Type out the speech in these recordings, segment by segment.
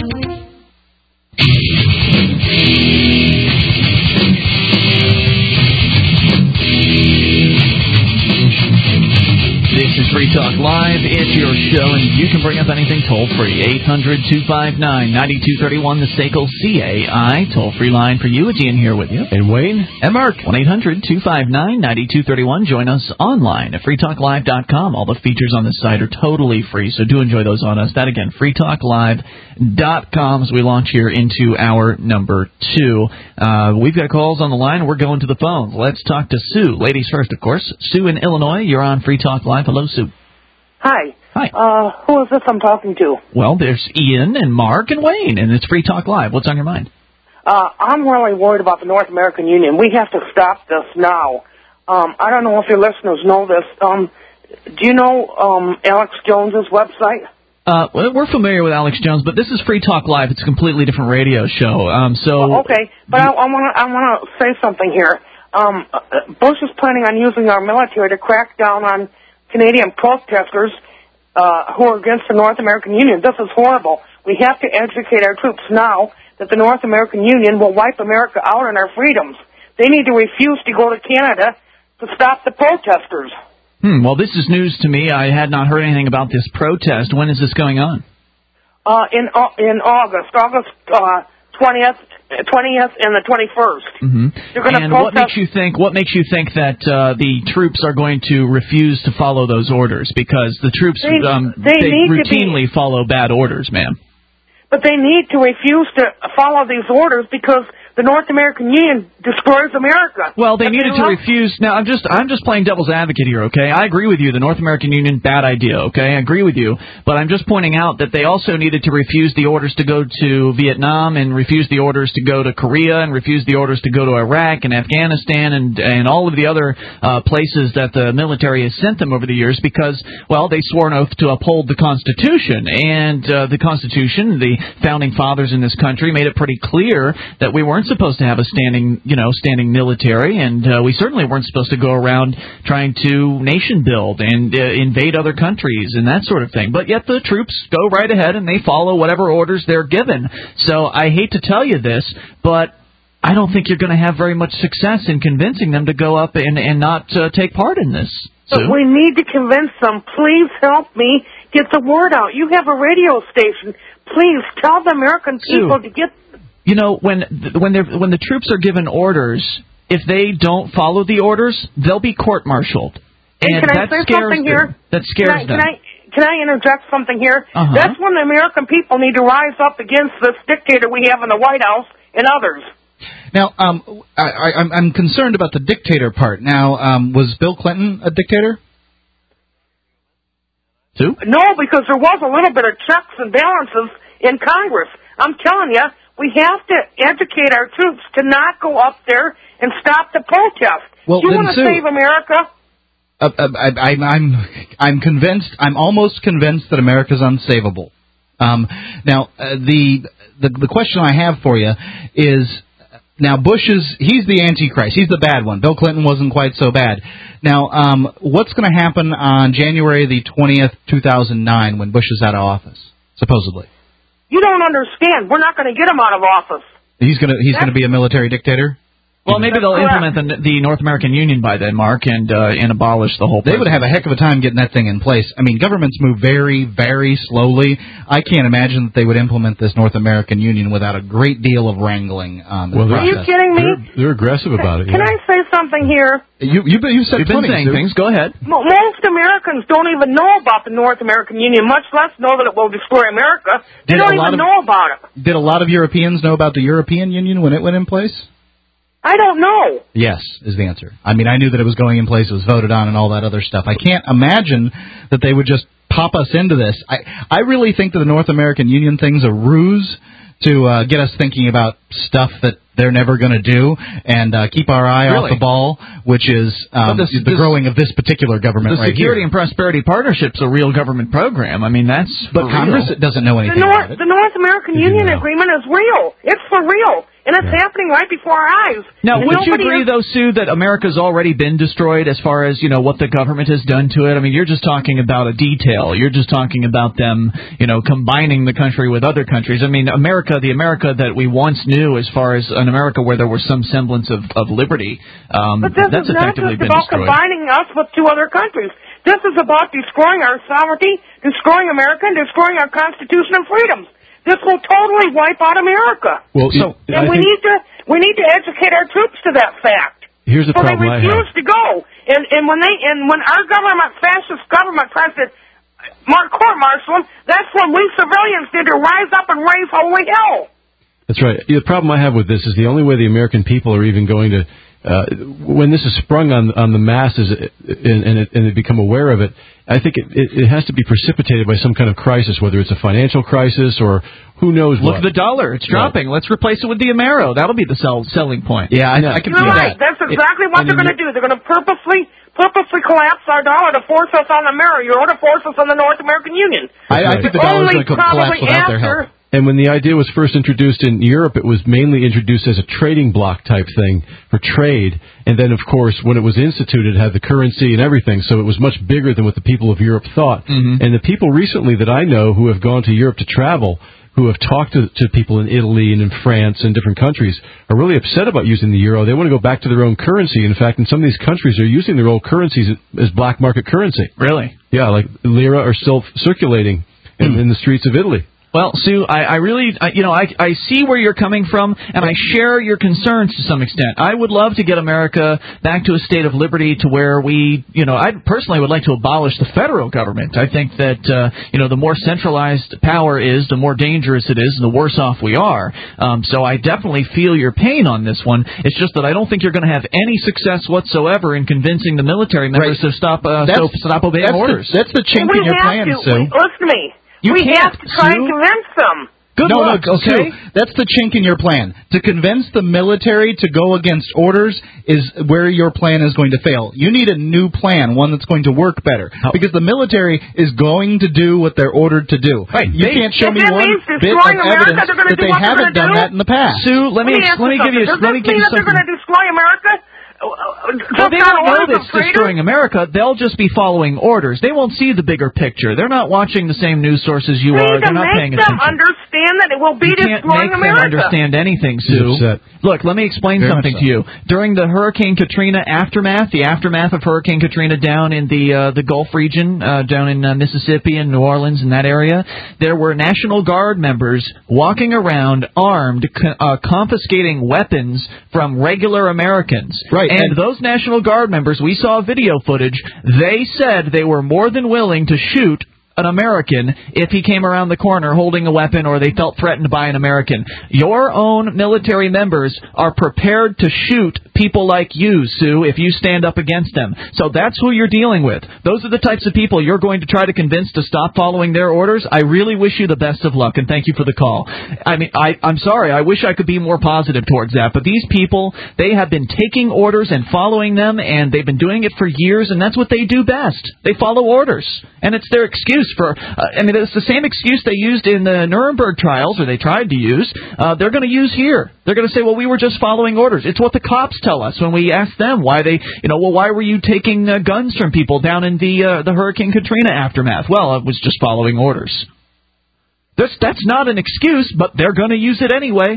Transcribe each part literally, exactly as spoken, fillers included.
This is Free Talk Live. It's your show, and you can bring up anything toll-free. eight hundred, two five nine, nine two three one, the S A C L C A I toll-free line for you. It's Ian here with you. And Wayne. And Mark. one eight hundred, two five nine, nine two three one. Join us online at free talk live dot com. All the features on the site are totally free, so do enjoy those on us. That, again, free talk live dot com as we launch here into hour number two. Uh, we've got calls on the line. We're going to the phones. Let's talk to Sue. Ladies first, of course. Sue in Illinois, you're on Free Talk Live. Hello, Sue. Hi. Hi. Uh, who is this I'm talking to? Well, there's Ian and Mark and Wayne, and it's Free Talk Live. What's on your mind? Uh, I'm really worried about the North American Union. We have to stop this now. Um, I don't know if your listeners know this. Um, do you know um, Alex Jones's website? Uh, well, we're familiar with Alex Jones, but this is Free Talk Live. It's a completely different radio show. Um, so well, okay, but I want to I want to say something here. Um, Bush is planning on using our military to crack down on Canadian protesters uh, who are against the North American Union. This is horrible. We have to educate our troops now that the North American Union will wipe America out on our freedoms. They need to refuse to go to Canada to stop the protesters. Hmm, well, this is news to me. I had not heard anything about this protest. When is this going on? Uh, in uh, in August, August uh, twentieth, twentieth, and the twenty-first. Mm-hmm. They're going to and protest. what makes you think? What makes you think that uh, the troops are going to refuse to follow those orders? Because the troops they, um, they, they need routinely to be, follow bad orders, ma'am. But they need to refuse to follow these orders because the North American Union destroys America. Well, they and needed they to love- refuse. Now, I'm just I'm just playing devil's advocate here, okay? I agree with you. The North American Union, bad idea, okay? I agree with you. But I'm just pointing out that they also needed to refuse the orders to go to Vietnam and refuse the orders to go to Korea and refuse the orders to go to Iraq and Afghanistan and, and all of the other uh, places that the military has sent them over the years because, well, they swore an oath to uphold the Constitution. And uh, the Constitution, the founding fathers in this country made it pretty clear that we weren't supposed to have a standing, you know, standing military, and uh, we certainly weren't supposed to go around trying to nation build and uh, invade other countries and that sort of thing. But yet the troops go right ahead and they follow whatever orders they're given. So I hate to tell you this, but I don't think you're going to have very much success in convincing them to go up and, and not uh, take part in this. But Sue? we need to convince them. Please help me get the word out. You have a radio station. Please tell the American people Sue. to get... You know, when when they're when the troops are given orders, if they don't follow the orders, they'll be court-martialed, and can I that say scares something them. here? That scares can I, them. Can I, can I interject something here? Uh-huh. That's when the American people need to rise up against this dictator we have in the White House and others. Now, um, I, I, I'm, I'm concerned about the dictator part. Now, um, was Bill Clinton a dictator? Sue? No, because there was a little bit of checks and balances in Congress. I'm telling you, we have to educate our troops to not go up there and stop the protest. Well, Do you then, want to Sue, save America? Uh, uh, I, I, I'm I'm convinced. I'm almost convinced that America's unsavable. Um, now, uh, the, the the question I have for you is, now Bush is he's the Antichrist. He's the bad one. Bill Clinton wasn't quite so bad. Now, um, what's going to happen on January the twentieth, two thousand nine, when Bush is out of office, supposedly? You don't understand. We're not going to get him out of office. He's going to he's going to be a military dictator. Well, maybe they'll Correct. implement the, the North American Union by then, Mark, and uh, and abolish the whole. They would have a heck of a time getting that thing in place. I mean, governments move very, very slowly. I can't imagine that they would implement this North American Union without a great deal of wrangling. Um, well, Are you kidding me? They're, they're aggressive about it. Can yeah. I say something here? You you you said You've been plenty, saying Sue. things. Go ahead. Mo- Most Americans don't even know about the North American Union, much less know that it will destroy America. They Did don't a lot even of- know about it. Did a lot of Europeans know about the European Union when it went in place? I don't know. Yes, is the answer. I mean, I knew that it was going in place, it was voted on, and all that other stuff. I can't imagine that they would just pop us into this. I I really think that the North American Union thing's a ruse to uh, get us thinking about stuff that they're never going to do and uh, keep our eye Really? off the ball, which is um, But this- the this- growing of this particular government The right Security here. and Prosperity Partnership's a real government program. I mean, that's But for Congress real. doesn't know The anything North, about it. the North American Did you Union know? agreement is real. It's for real. and it's Yeah. happening right before our eyes. Now, would you Nobody agree, is- though, Sue, that America's already been destroyed as far as, you know, what the government has done to it? I mean, you're just talking about a detail. You're just talking about them, you know, combining the country with other countries. I mean, America, the America that we once knew as far as an America where there was some semblance of, of liberty, um, But this that's is not effectively just been about destroyed. combining us with two other countries. This is about destroying our sovereignty, destroying America, and destroying our Constitution and freedoms. This will totally wipe out America. Well, So- I And we think need to we need to educate our troops to that fact. here's the So they problem I refuse have. to go. And and when they and when our government, fascist government, tries to mark court martial them, that's when we civilians need to rise up and raise holy hell. That's right. The problem I have with this is the only way the American people are even going to, uh, when this is sprung on on the masses and, and, it, and they become aware of it, I think it, it, it has to be precipitated by some kind of crisis, whether it's a financial crisis or who knows Look what. at the dollar. It's dropping. Let's replace it with the Amero. That'll be the sell, selling point. Yeah, I, Yeah. I can You're see right. that. That's exactly It- what and they're in going to do. They're going to purposely purposely collapse our dollar to force us on the mirror euro, to force us on the North American Union. I, I think the dollar's Only going to collapse probably without their after. help. And when the idea was first introduced in Europe, it was mainly introduced as a trading block type thing for trade. And then, of course, when it was instituted, it had the currency and everything. So it was much bigger than what the people of Europe thought. Mm-hmm. And the people recently that I know who have gone to Europe to travel, who have talked to, to people in Italy and in France and different countries, are really upset about using the euro. They want to go back to their own currency. In fact, in some of these countries, they're using their old currencies as black market currency. Really? Yeah, like lira are still circulating in, in the streets of Italy. Well, Sue, I, I really, I, you know, I, I see where you're coming from, and I share your concerns to some extent. I would love to get America back to a state of liberty to where we, you know, I personally would like to abolish the federal government. I think that, uh, you know, the more centralized power is, the more dangerous it is, and the worse off we are. Um, so I definitely feel your pain on this one. It's just that I don't think you're going to have any success whatsoever in convincing the military members Right. to stop, uh, That's- so stop obeying that's orders. The, that's the chink we in your have plan, to. Sue. We, listen to me. You we can't, have to try Sue. and convince them. Good no, luck, no, okay? Sue, that's the chink in your plan. To convince the military to go against orders is where your plan is going to fail. You need a new plan, one that's going to work better. Because the military is going to do what they're ordered to do. Right. You They- can't show If me that one means bit of destroying America, evidence they're gonna that do they what they're haven't gonna done do? that in the past. Sue, let me, Let me ask let me you give you something. Does let me this give mean you that they're something. going to destroy America? Well, they won't know that's destroying America. They'll just be following orders. They won't see the bigger picture. They're not watching the same news sources you We are. need They're to not make paying them attention. understand that it will be You can't destroying make America. them understand anything, He's Sue. upset. Look, let me explain Very something much to so. you. During the Hurricane Katrina aftermath, the aftermath of Hurricane Katrina down in the uh, the Gulf region, uh, down in uh, Mississippi and New Orleans and that area, there were National Guard members walking around armed, co- uh, confiscating weapons from regular Americans. Right, And, and- those National Guard members, we saw video footage, they said they were more than willing to shoot an American if he came around the corner holding a weapon or they felt threatened by an American. Your own military members are prepared to shoot people like you, Sue, if you stand up against them. So that's who you're dealing with. Those are the types of people you're going to try to convince to stop following their orders. I really wish you the best of luck, and thank you for the call. I mean, I, I'm sorry. I wish I could be more positive towards that, but these people, they have been taking orders and following them, and they've been doing it for years, and that's what they do best. They follow orders, and it's their excuse for, uh, I mean, it's the same excuse they used in the Nuremberg trials, or they tried to use, uh, they're going to use here. They're going to say, well, we were just following orders. It's what the cops tell us when we ask them why they, you know, well, why were you taking uh, guns from people down in the uh, the Hurricane Katrina aftermath? Well, I was just following orders. That's, that's not an excuse, but they're going to use it anyway.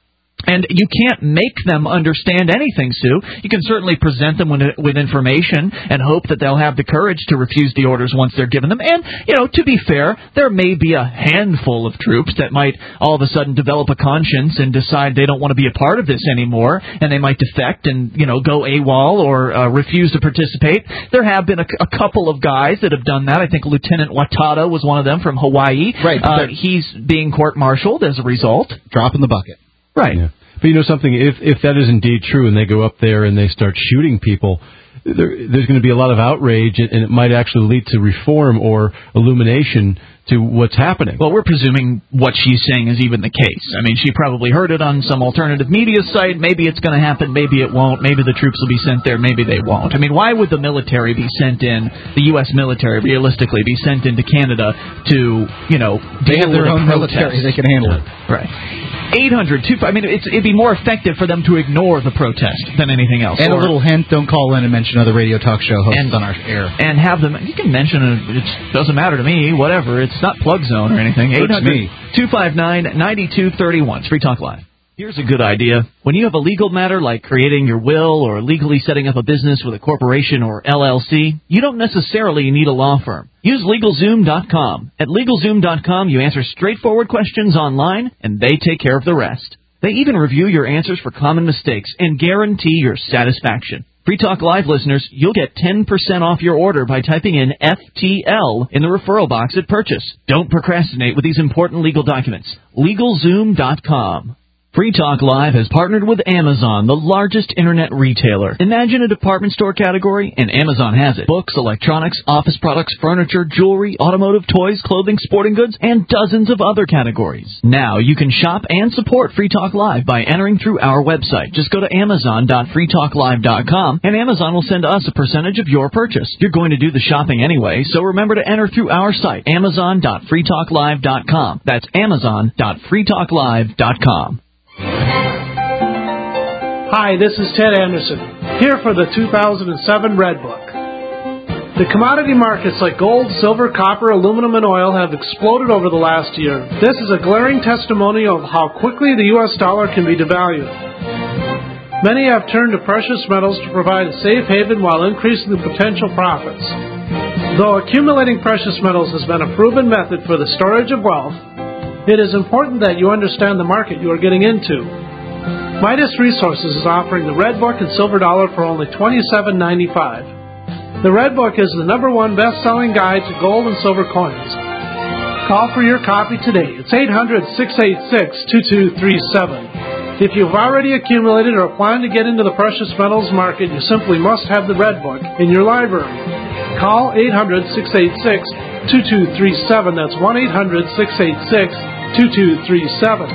And you can't make them understand anything, Sue. You can certainly present them with, with information and hope that they'll have the courage to refuse the orders once they're given them. And, you know, to be fair, there may be a handful of troops that might all of a sudden develop a conscience and decide they don't want to be a part of this anymore, and they might defect and, you know, go AWOL or uh, refuse to participate. There have been a, a couple of guys that have done that. I think Lieutenant Watada was one of them from Hawaii. Right. Uh, he's being court-martialed as a result. Drop in the bucket. Right. Yeah. But you know something, if if that is indeed true and they go up there and they start shooting people, there, there's going to be a lot of outrage, and, and it might actually lead to reform or illumination to what's happening. Well, we're presuming what she's saying is even the case. I mean, she probably heard it on some alternative media site. Maybe it's going to happen. Maybe it won't. Maybe the troops will be sent there. Maybe they won't. I mean, why would the military be sent in, the U S military, realistically, be sent into Canada to, you know, They deal have their with a own protest? military. They can handle it. Right. eight hundred two I mean, it's, it'd be more effective for them to ignore the protest than anything else. And or, a little hint, don't call in and mention other radio talk show hosts and, on our air. And have them, you can mention it, it doesn't matter to me, whatever. It's not plug zone or anything. eight hundred two five nine nine two three one. It's Free Talk Live. Here's a good idea. When you have a legal matter like creating your will or legally setting up a business with a corporation or L L C, you don't necessarily need a law firm. Use LegalZoom dot com. At LegalZoom dot com, you answer straightforward questions online, and they take care of the rest. They even review your answers for common mistakes and guarantee your satisfaction. Free Talk Live listeners, you'll get ten percent off your order by typing in F T L in the referral box at purchase. Don't procrastinate with these important legal documents. LegalZoom dot com. Free Talk Live has partnered with Amazon, the largest internet retailer. Imagine a department store category, and Amazon has it. Books, electronics, office products, furniture, jewelry, automotive, toys, clothing, sporting goods, and dozens of other categories. Now you can shop and support Free Talk Live by entering through our website. Just go to amazon dot free talk live dot com, and Amazon will send us a percentage of your purchase. You're going to do the shopping anyway, so remember to enter through our site, amazon dot free talk live dot com. That's amazon dot free talk live dot com. Hi, this is Ted Anderson, here for the two thousand seven Red Book. The commodity markets like gold, silver, copper, aluminum, and oil have exploded over the last year. This is a glaring testimony of how quickly the U S dollar can be devalued. Many have turned to precious metals to provide a safe haven while increasing the potential profits. Though accumulating precious metals has been a proven method for the storage of wealth, it is important that you understand the market you are getting into. Midas Resources is offering the Red Book and Silver Dollar for only twenty-seven ninety-five. The Red Book is the number one best-selling guide to gold and silver coins. Call for your copy today. It's eight hundred, six eight six, two two three seven. If you've already accumulated or plan to get into the precious metals market, you simply must have the Red Book in your library. Call eight hundred, six eight six, two two three seven. That's one eight hundred, six eight six, two two three seven.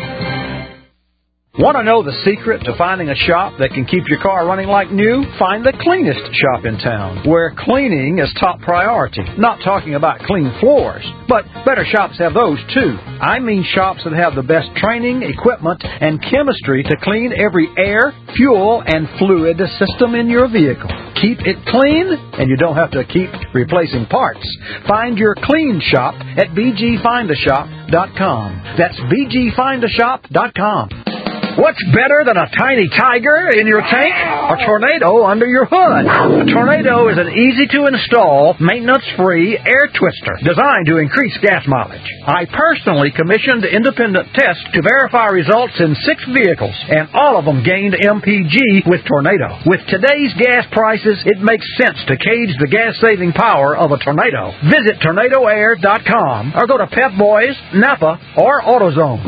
Want to know the secret to finding a shop that can keep your car running like new? Find the cleanest shop in town, where cleaning is top priority. Not talking about clean floors, but better shops have those too. I mean shops that have the best training, equipment, and chemistry to clean every air, fuel, and fluid system in your vehicle. Keep it clean, and you don't have to keep replacing parts. Find your clean shop at b g find a shop dot com. That's b g find a shop dot com. What's better than a tiny tiger in your tank? A tornado under your hood. A tornado is an easy-to-install, maintenance-free air twister designed to increase gas mileage. I personally commissioned independent tests to verify results in six vehicles, and all of them gained M P G with Tornado. With today's gas prices, it makes sense to gauge the gas-saving power of a tornado. Visit tornado air dot com or go to Pep Boys, Napa, or AutoZone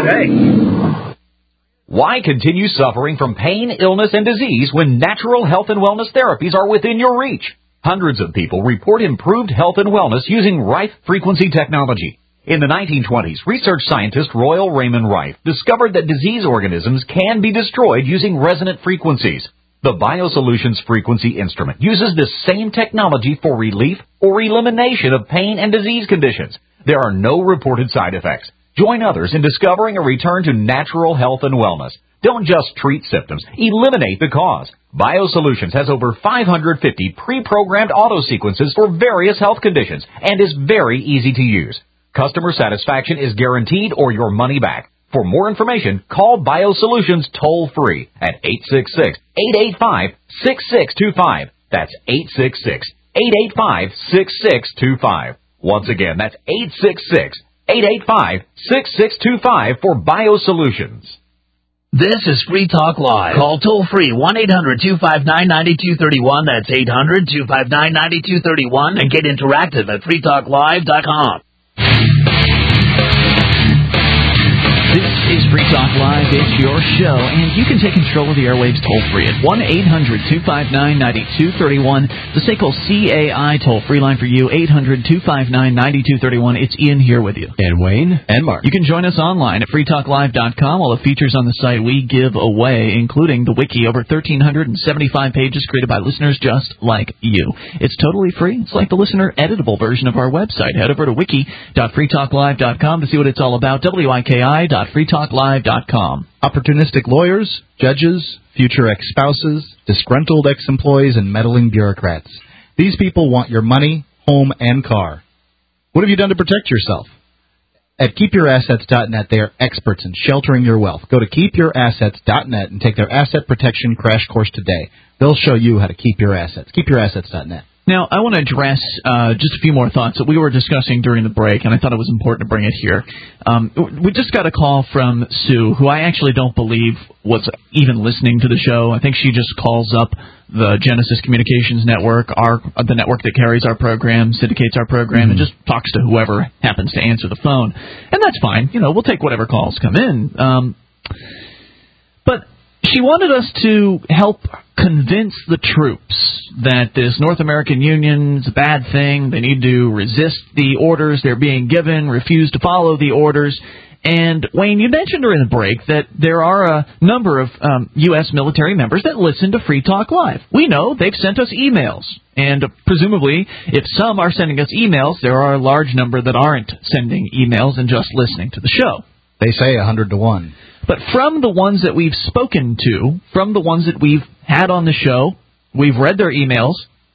today. Why continue suffering from pain, illness, and disease when natural health and wellness therapies are within your reach? Hundreds of people report improved health and wellness using Rife frequency technology. In the nineteen twenties, research scientist Royal Raymond Rife discovered that disease organisms can be destroyed using resonant frequencies. The BioSolutions frequency instrument uses this same technology for relief or elimination of pain and disease conditions. There are no reported side effects. Join others in discovering a return to natural health and wellness. Don't just treat symptoms. Eliminate the cause. BioSolutions has over five hundred fifty pre-programmed auto sequences for various health conditions and is very easy to use. Customer satisfaction is guaranteed or your money back. For more information, call BioSolutions toll-free at eight six six, eight eight five, six six two five. That's eight six six, eight eight five, six six two five. Once again, that's eight six six, eight eight five, six six two five for BioSolutions. This is Free Talk Live. Call toll-free one eight hundred, two five nine, nine two three one. That's eight hundred, two five nine, nine two three one. And get interactive at free talk live dot com. This is Free Talk Live. It's your show, and you can take control of the airwaves toll-free at one eight hundred, two five nine, nine two three one. The S A C L C A I toll-free line for you, eight hundred, two five nine, nine two three one. It's Ian here with you. And Wayne. And Mark. You can join us online at free talk live dot com. All the features on the site we give away, including the wiki, over one thousand three hundred seventy-five pages created by listeners just like you. It's totally free. It's like the listener-editable version of our website. Head over to wiki dot free talk live dot com to see what it's all about, W I K I dot dot free talk live dot com. Opportunistic lawyers, judges, future ex-spouses, disgruntled ex-employees, and meddling bureaucrats. These people want your money, home, and car. What have you done to protect yourself? At keep your assets dot net, they are experts in sheltering your wealth. Go to keep your assets dot net and take their asset protection crash course today. They'll show you how to keep your assets. keep your assets dot net. Now, I want to address uh, just a few more thoughts that we were discussing during the break, and I thought it was important to bring it here. Um, we just got a call from Sue, who I actually don't believe was even listening to the show. I think she just calls up the Genesis Communications Network, our the network that carries our program, syndicates our program, mm-hmm. and just talks to whoever happens to answer the phone. And that's fine. You know, we'll take whatever calls come in. Um, but she wanted us to help convince the troops that this North American Union is a bad thing. They need to resist the orders they're being given, refuse to follow the orders. And, Wayne, you mentioned during the break that there are a number of um, U S military members that listen to Free Talk Live. We know they've sent us emails. And uh, presumably, if some are sending us emails, there are a large number that aren't sending emails and just listening to the show. They say a hundred to one. But from the ones that we've spoken to, from the ones that we've had on the show, we've read their emails,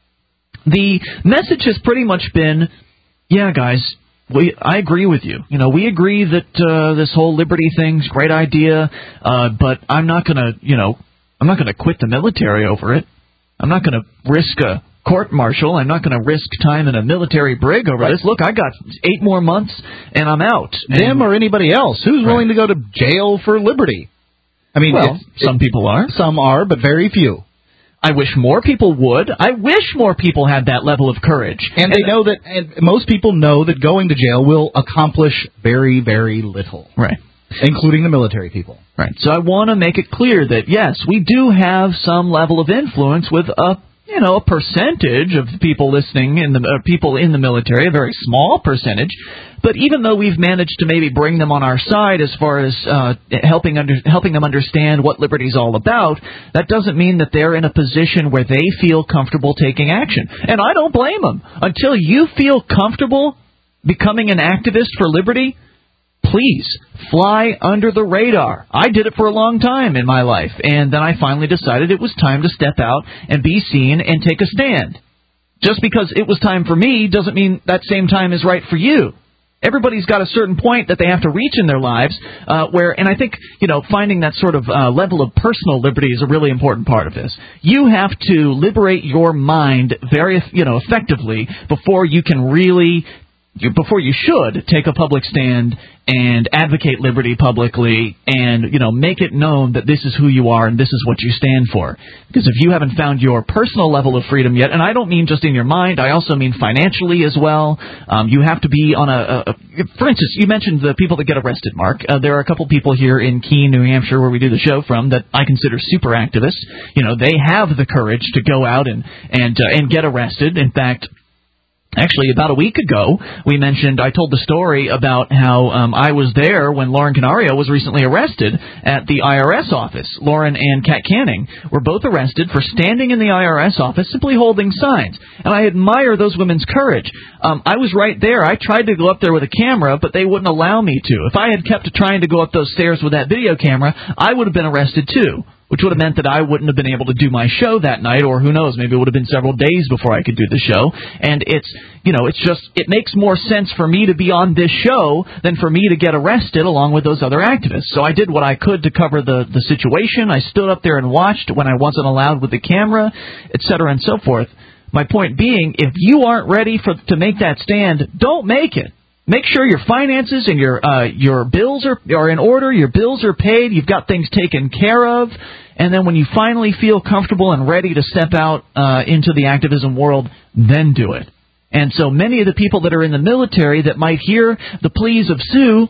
the message has pretty much been, yeah, guys, we I agree with you. You know, we agree that uh, this whole liberty thing's a great idea, uh, but I'm not going to, you know, I'm not going to quit the military over it. I'm not going to risk a court-martial. I'm not going to risk time in a military brig over right. this. Look, I got eight more months, and I'm out. Them or anybody else. Who's right. willing to go to jail for liberty? I mean, well, it, some it, people are. Some are, but very few. I wish more people would. I wish more people had that level of courage. And, and they know that, and most people know that going to jail will accomplish very, very little. Right. Including the military people. Right. So I want to make it clear that, yes, we do have some level of influence with a you know, a percentage of the people listening in the uh, people in the military, a very small percentage. But even though we've managed to maybe bring them on our side as far as uh, helping under, helping them understand what liberty is all about, that doesn't mean that they're in a position where they feel comfortable taking action. And I don't blame them. Until you feel comfortable becoming an activist for liberty, please fly under the radar. I did it for a long time in my life, and then I finally decided it was time to step out and be seen and take a stand. Just because it was time for me doesn't mean that same time is right for you. Everybody's got a certain point that they have to reach in their lives uh, where, and I think, you know, finding that sort of uh, level of personal liberty is a really important part of this. You have to liberate your mind very, you know, effectively before you can really You, before you should take a public stand and advocate liberty publicly and, you know, make it known that this is who you are and this is what you stand for. Because if you haven't found your personal level of freedom yet, and I don't mean just in your mind, I also mean financially as well, um, you have to be on a, a, a – for instance, you mentioned the people that get arrested, Mark. Uh, there are a couple people here in Keene, New Hampshire, where we do the show from, that I consider super activists. You know, they have the courage to go out and, and, uh, and get arrested. In fact – Actually, about a week ago, we mentioned, I told the story about how um, I was there when Lauren Canario was recently arrested at the I R S office. Lauren and Kat Canning were both arrested for standing in the I R S office simply holding signs. And I admire those women's courage. Um, I was right there. I tried to go up there with a camera, but they wouldn't allow me to. If I had kept trying to go up those stairs with that video camera, I would have been arrested too, which would have meant that I wouldn't have been able to do my show that night, or who knows, maybe it would have been several days before I could do the show. And it's, you know, it's just, it makes more sense for me to be on this show than for me to get arrested along with those other activists. So I did what I could to cover the, the situation. I stood up there and watched when I wasn't allowed with the camera, et cetera, and so forth. My point being, if you aren't ready for to make that stand, don't make it. Make sure your finances and your uh, your bills are, are in order, your bills are paid, you've got things taken care of, and then when you finally feel comfortable and ready to step out uh, into the activism world, then do it. And so many of the people that are in the military that might hear the pleas of Sue,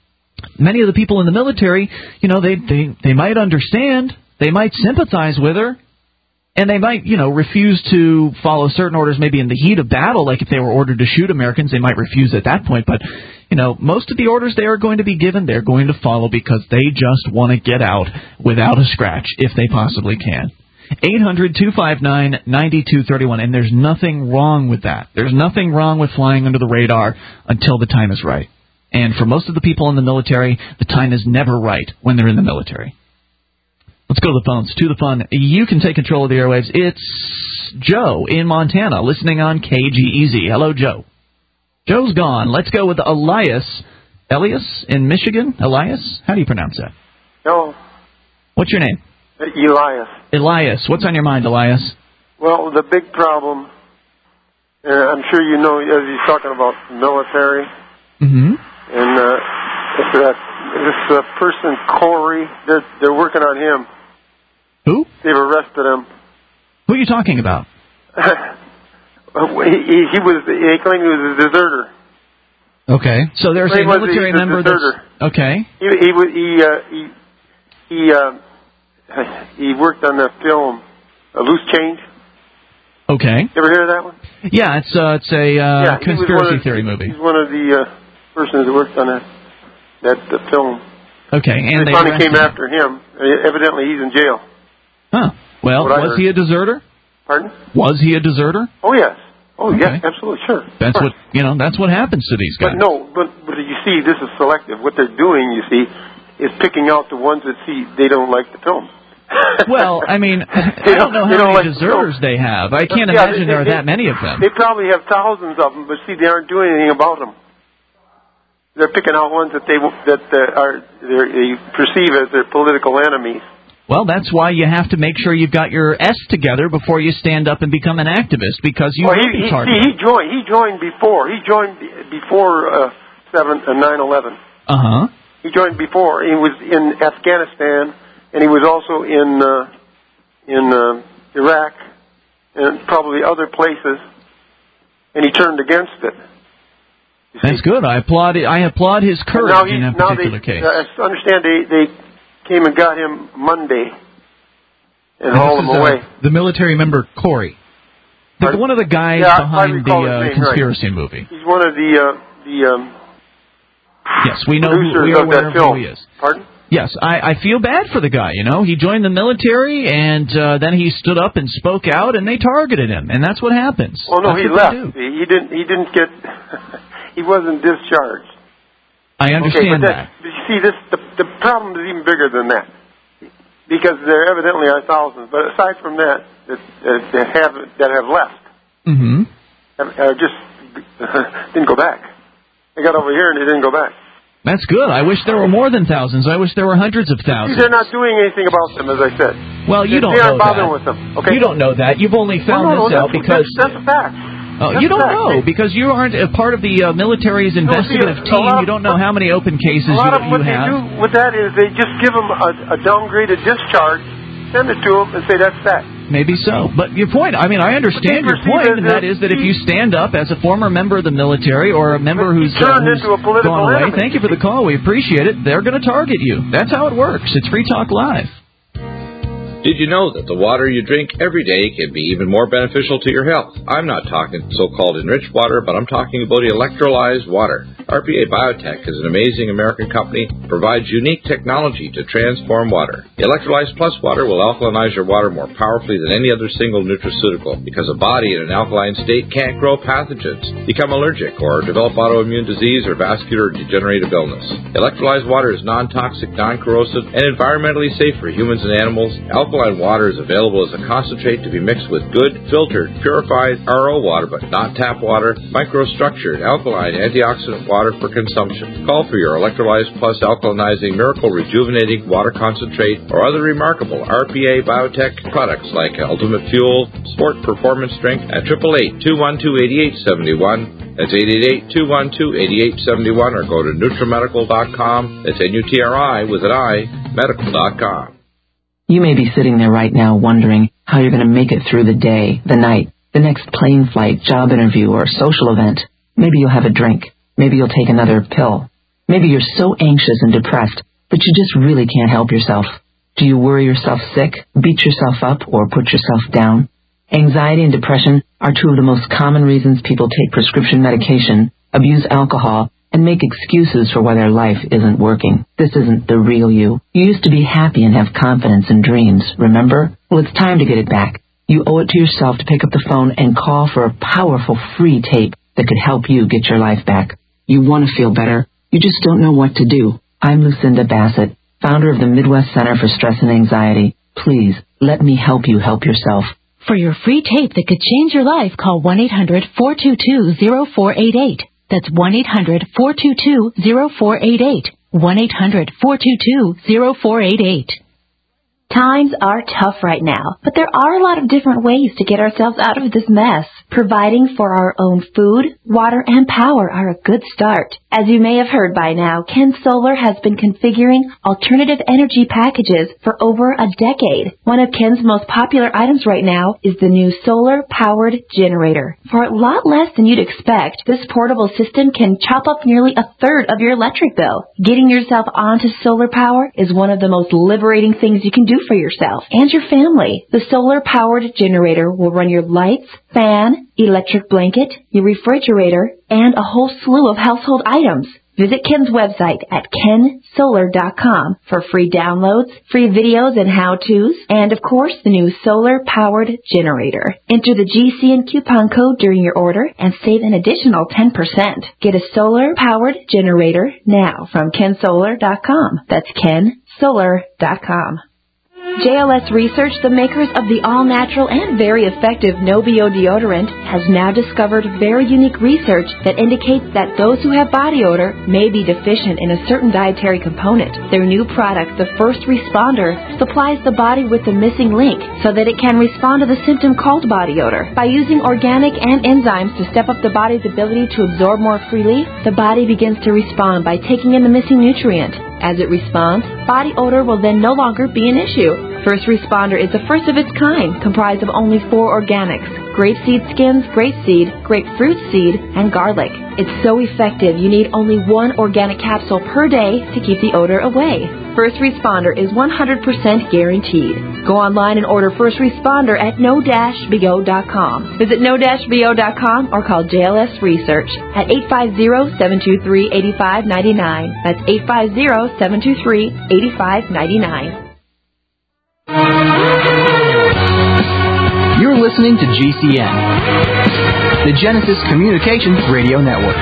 many of the people in the military, you know, they, they, they might understand, they might sympathize with her, and they might, you know, refuse to follow certain orders maybe in the heat of battle, like if they were ordered to shoot Americans, they might refuse at that point. But, you know, most of the orders they are going to be given, they're going to follow because they just want to get out without a scratch, if they possibly can. eight hundred two five nine nine two three one, and there's nothing wrong with that. There's nothing wrong with flying under the radar until the time is right. And for most of the people in the military, the time is never right when they're in the military. Let's go to the phones. To the fun. You can take control of the airwaves. It's Joe in Montana, listening on K G E Z. Hello, Joe. Joe's gone. Let's go with Elias. Elias in Michigan? Elias? How do you pronounce that? No. What's your name? Elias. Elias. What's on your mind, Elias? Well, the big problem, uh, I'm sure you know, as he's talking about military, mm-hmm. and uh, it's that, this uh, person, Corey, they're, they're working on him. Who? They've arrested him. Who are you talking about? he, he, he was, they claim he was a deserter. Okay. So there's a military a member deserter. that's... Okay. He, he, he, uh, he, he, uh, he worked on the film A Loose Change. Okay. You ever hear of that one? Yeah, it's uh, it's a uh, yeah, conspiracy of, theory movie. He's one of the uh, persons that worked on that that uh, film. Okay, and they, they finally came him. after him. Uh, evidently, he's in jail. Huh. Well, was he a deserter? Pardon? Was he a deserter? Oh yes. Oh okay. yes, absolutely, sure. That's what you know. That's what happens to these guys. But no, but but you see, this is selective. What they're doing, you see, is picking out the ones that see they don't like the film. Well, I mean, I don't know how many like deserters the they have. I can't yeah, imagine they, there are they, that many of them. They probably have thousands of them, but see, they aren't doing anything about them. They're picking out ones that they that uh, are they perceive as their political enemies. Well, that's why you have to make sure you've got your S together before you stand up and become an activist, because you well, will he, be he, targeted. See, he joined. He joined before. He joined before uh, seven uh, nine eleven. Uh huh. He joined before. He was in Afghanistan, and he was also in uh, in uh, Iraq and probably other places, and he turned against it. That's good. I applaud it. I applaud his courage now he, in that now particular they, case. I understand they they came and got him Monday and, and hauled him is, away. Uh, the military member Corey, the, one of the guys yeah, behind the uh, name, conspiracy right. movie. He's one of the uh, the um, yes, we know who, we are aware of who he is. Pardon? Yes, I, I feel bad for the guy, you know. He joined the military, and uh, then he stood up and spoke out, and they targeted him, and that's what happens. Well, no, that's he left. He didn't. He didn't get. He wasn't discharged. I understand okay, but that. that. You see, this the the problem is even bigger than that, because there evidently are thousands. But aside from that, that, that have that have left, mm-hmm. have, uh, just didn't go back. They got over here and they didn't go back. That's good. I wish there were more than thousands. I wish there were hundreds of thousands. See, they're not doing anything about them, as I said. Well, you they, don't they know aren't bothering that. with them. Okay? You don't know that. You've only found well, no, this no, out that's, because that's, that's a fact. Oh, that's you don't fact. know because you aren't a part of the uh, military's investigative no, see, team. Of, you don't know how many open cases a lot you, of you what have. they do with that is they just give them a, a downgraded discharge, send it to them, and say that's that. Maybe so. But your point, I mean, I understand your point, and that is that if you stand up as a former member of the military or a member who's, uh, who's into a political gone away, enemy. thank you for the call. We appreciate it. They're going to target you. That's how it works. It's Free Talk Live. Did you know that the water you drink every day can be even more beneficial to your health? I'm not talking so-called enriched water, but I'm talking about electrolyzed water. R P A Biotech is an amazing American company that provides unique technology to transform water. Electrolyzed Plus water will alkalinize your water more powerfully than any other single nutraceutical because a body in an alkaline state can't grow pathogens, become allergic, or develop autoimmune disease or vascular degenerative illness. Electrolyzed water is non-toxic, non-corrosive, and environmentally safe for humans and animals. Alkaline water is available as a concentrate to be mixed with good, filtered, purified R O water, but not tap water, microstructured, alkaline, antioxidant water for consumption. Call for your Electrolyzed Plus alkalinizing miracle rejuvenating water concentrate or other remarkable R P A Biotech products like Ultimate Fuel, Sport Performance Drink at eight eight eight, two one two, eight eight seven one. That's eight eight eight, two one two, eight eight seven one, or go to NutriMedical dot com. That's N U T R I with an I, medical dot com. You may be sitting there right now wondering how you're going to make it through the day, the night, the next plane flight, job interview, or social event. Maybe you'll have a drink. Maybe you'll take another pill. Maybe you're so anxious and depressed that you just really can't help yourself. Do you worry yourself sick, beat yourself up, or put yourself down? Anxiety and depression are two of the most common reasons people take prescription medication, abuse alcohol, and make excuses for why their life isn't working. This isn't the real you. You used to be happy and have confidence and dreams, remember? Well, it's time to get it back. You owe it to yourself to pick up the phone and call for a powerful free tape that could help you get your life back. You want to feel better. You just don't know what to do. I'm Lucinda Bassett, founder of the Midwest Center for Stress and Anxiety. Please, let me help you help yourself. For your free tape that could change your life, call one eight hundred four two two zero four eight eight. That's one eight hundred four two two zero four eight eight. one eight hundred four two two zero four eight eight. Times are tough right now, but there are a lot of different ways to get ourselves out of this mess. Providing for our own food, water, and power are a good start. As you may have heard by now, Ken Solar has been configuring alternative energy packages for over a decade. One of Ken's most popular items right now is the new solar-powered generator. For a lot less than you'd expect, this portable system can chop up nearly a third of your electric bill. Getting yourself onto solar power is one of the most liberating things you can do for yourself and your family. The solar-powered generator will run your lights, fan, electric blanket, your refrigerator, and a whole slew of household items. Visit Ken's website at ken solar dot com for free downloads, free videos and how-tos, and of course the new solar-powered generator. Enter the G C N coupon code during your order and save an additional ten percent. Get a solar-powered generator now from ken solar dot com. That's ken solar dot com. J L S Research, the makers of the all-natural and very effective Novio deodorant, has now discovered very unique research that indicates that those who have body odor may be deficient in a certain dietary component. Their new product, the First Responder, supplies the body with the missing link so that it can respond to the symptom called body odor. By using organic and enzymes to step up the body's ability to absorb more freely, the body begins to respond by taking in the missing nutrient. As it responds, body odor will then no longer be an issue. First Responder is the first of its kind, comprised of only four organics: grapeseed skins, grapeseed, grapefruit seed, and garlic. It's so effective you need only one organic capsule per day to keep the odor away. First Responder is one hundred percent guaranteed. Go online and order First Responder at no dash b o dot com. Visit no dash b o dot com or call J L S Research at eight five zero, seven two three, eight five nine nine. That's eight five zero, seven two three, eight five nine nine. You're listening to G C N, the Genesis Communications Radio Network.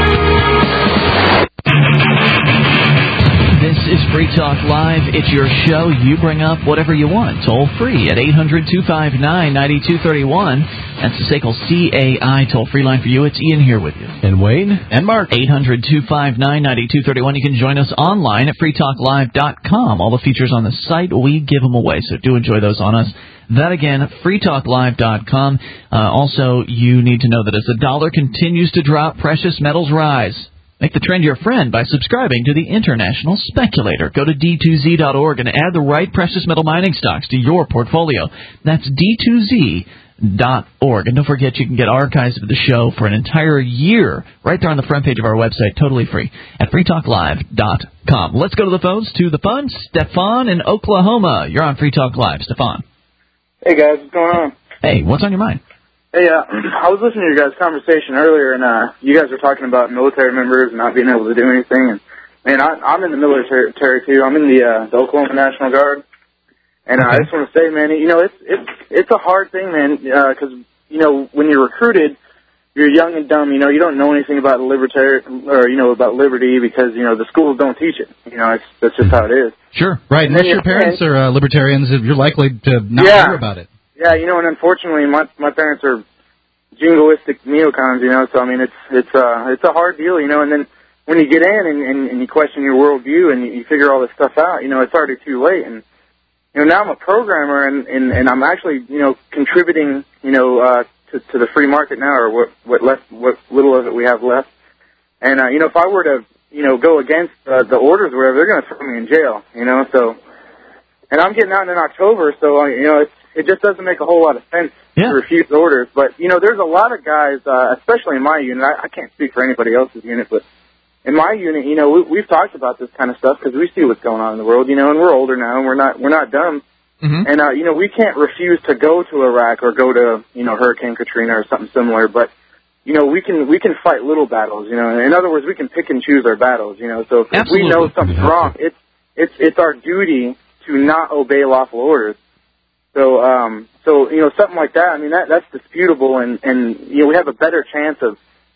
This is Free Talk Live. It's your show. You bring up whatever you want. Toll free at eight hundred two five nine, nine two three one. That's the S A C L C A I toll-free line for you. It's Ian here with you. And Wayne. And Mark. eight hundred two five nine, nine two three one. You can join us online at free talk live dot com. All the features on the site, we give them away, so do enjoy those on us. That again, free talk live dot com. Uh, also, you need to know that as the dollar continues to drop, precious metals rise. Make the trend your friend by subscribing to the International Speculator. Go to D two Z dot org and add the right precious metal mining stocks to your portfolio. That's D two Z dot org. And don't forget, you can get archives of the show for an entire year right there on the front page of our website, totally free, at free talk live dot com. Let's go to the phones, to the fun. Stefan in Oklahoma. You're on Free Talk Live. Stefan. Hey, guys. What's going on? Hey, what's on your mind? Hey, uh, I was listening to your guys' conversation earlier, and uh, you guys were talking about military members and not being able to do anything. And man, I, I'm in the military too. I'm in the, uh, the Oklahoma National Guard, and uh, I just want to say, man, you know, it's it's it's a hard thing, man, because uh, you know when you're recruited, you're young and dumb. You know, you don't know anything about libertary or you know about liberty because you know the schools don't teach it. You know, it's that's just how it is. Sure, right. And Unless then your parents are uh, libertarians, you're likely to not Yeah. hear about it. Yeah, you know, and unfortunately, my my parents are jingoistic neocons, you know. So I mean, it's it's uh it's a hard deal, you know. And then when you get in and, and, and you question your worldview and you, you figure all this stuff out, you know, it's already too late. And you know, now I'm a programmer and and, and I'm actually you know contributing, you know, uh, to to the free market now, or what what left what little of it we have left. And uh, you know, if I were to you know go against uh, the orders or whatever, they're going to throw me in jail, you know. So, and I'm getting out in October, so uh, you know it's. It just doesn't make a whole lot of sense yeah. to refuse orders. But, you know, there's a lot of guys, uh, especially in my unit. I, I can't speak for anybody else's unit, but in my unit, you know, we, we've talked about this kind of stuff because we see what's going on in the world, you know, and we're older now and we're not we're not dumb. Mm-hmm. And, uh, you know, we can't refuse to go to Iraq or go to, you know, Hurricane Katrina or something similar. But, you know, we can we can fight little battles, you know. In other words, we can pick and choose our battles, you know. So if, if we know something's wrong, it's it's it's our duty to not obey lawful orders. So, um, so you know, something like that. I mean, that that's disputable, and and you know, we have a better chance of